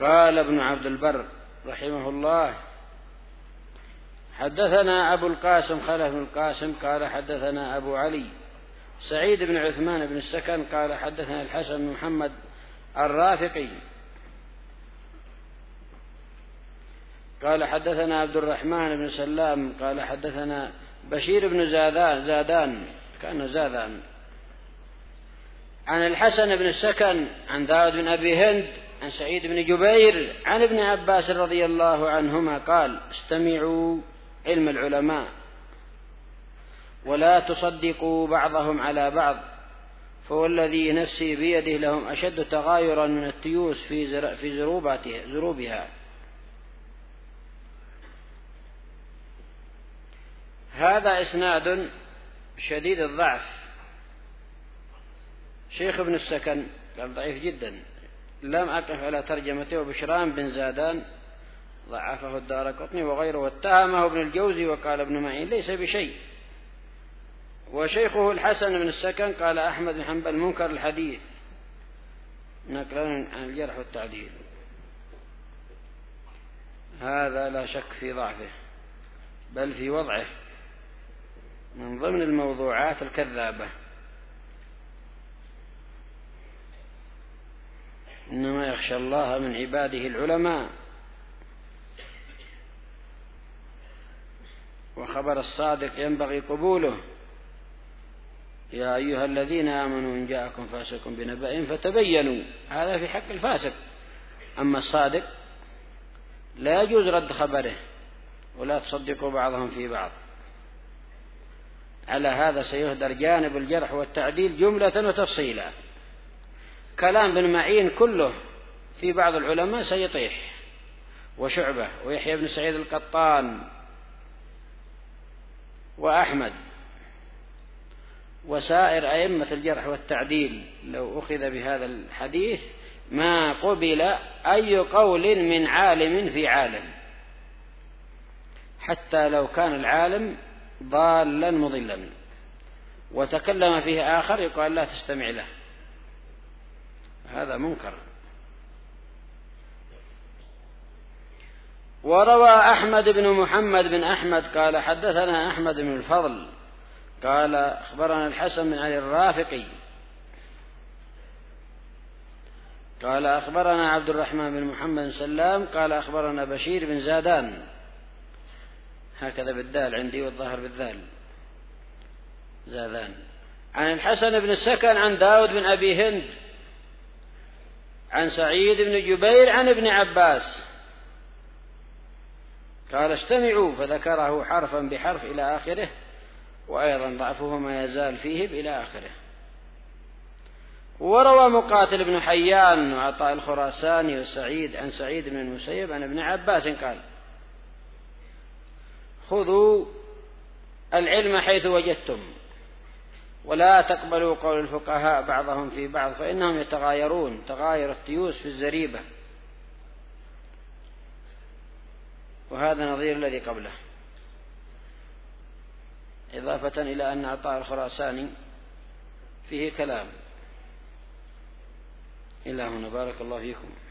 قال ابن عبد البر رحمه الله: حدثنا أبو القاسم خلف بن القاسم قال حدثنا أبو علي سعيد بن عثمان بن السكن قال حدثنا الحسن بن محمد الرافقي قال حدثنا عبد الرحمن بن سلام قال حدثنا بشير بن زادان كان زادان عن الحسن بن السكن عن داود بن أبي هند عن سعيد بن جبير عن ابن عباس رضي الله عنهما قال: استمعوا علم العلماء ولا تصدقوا بعضهم على بعض، فوالذي نفسي بيده لهم أشد تغايرا من التيوس في زروبها. هذا إسناد شديد الضعف. شيخ ابن السكن قال ضعيف جدا، لم أقف على ترجمته. وبشران بن زادان ضعفه الدارقطني وغيره، واتهمه ابن الجوزي وقال ابن معين ليس بشيء. وشيخه الحسن بن السكن قال أحمد بن حنبل منكر الحديث، نقلا عن الجرح والتعديل. هذا لا شك في ضعفه بل في وضعه من ضمن الموضوعات الكذابة. إنما يخشى الله من عباده العلماء. وخبر الصادق ينبغي قبوله: يا أيها الذين آمنوا إن جاءكم فاسق بنبأ فتبينوا. هذا في حق الفاسق. أما الصادق لا يجوز رد خبره، ولا تصدقوا بعضهم في بعض. على هذا سيهدر جانب الجرح والتعديل جملة وتفصيلا. كلام بن معين كله في بعض العلماء سيطيح، وشعبة ويحيى بن سعيد القطان وأحمد وسائر أئمة الجرح والتعديل لو أخذ بهذا الحديث ما قبل أي قول من عالم في عالم، حتى لو كان العالم ضالا مضلا وتكلم فيه آخر يقال لا تستمع له. هذا منكر. وروى أحمد بن محمد بن أحمد قال حدثنا أحمد بن الفضل قال أخبرنا الحسن بن علي الرافقي قال أخبرنا عبد الرحمن بن محمد بن سلام قال أخبرنا بشير بن زادان، هكذا بالدال عندي والظاهر بالذال، زادان، عن الحسن بن السكن عن داود بن أبي هند عن سعيد بن جبير عن ابن عباس قال استمعوا، فذكره حرفا بحرف إلى آخره، وأيضا ضعفه ما يزال فيه إلى آخره. وروى مقاتل بن حيان وعطاء الخراساني وسعيد عن سعيد بن المسيب عن ابن عباس قال خذوا العلم حيث وجدتم ولا تقبلوا قول الفقهاء بعضهم في بعض، فإنهم يتغايرون تغاير التيوس في الزريبة. وهذا نظير الذي قبله، إضافة إلى أن عطاء الخراساني فيه كلام. إلى هنا، بارك الله فيكم.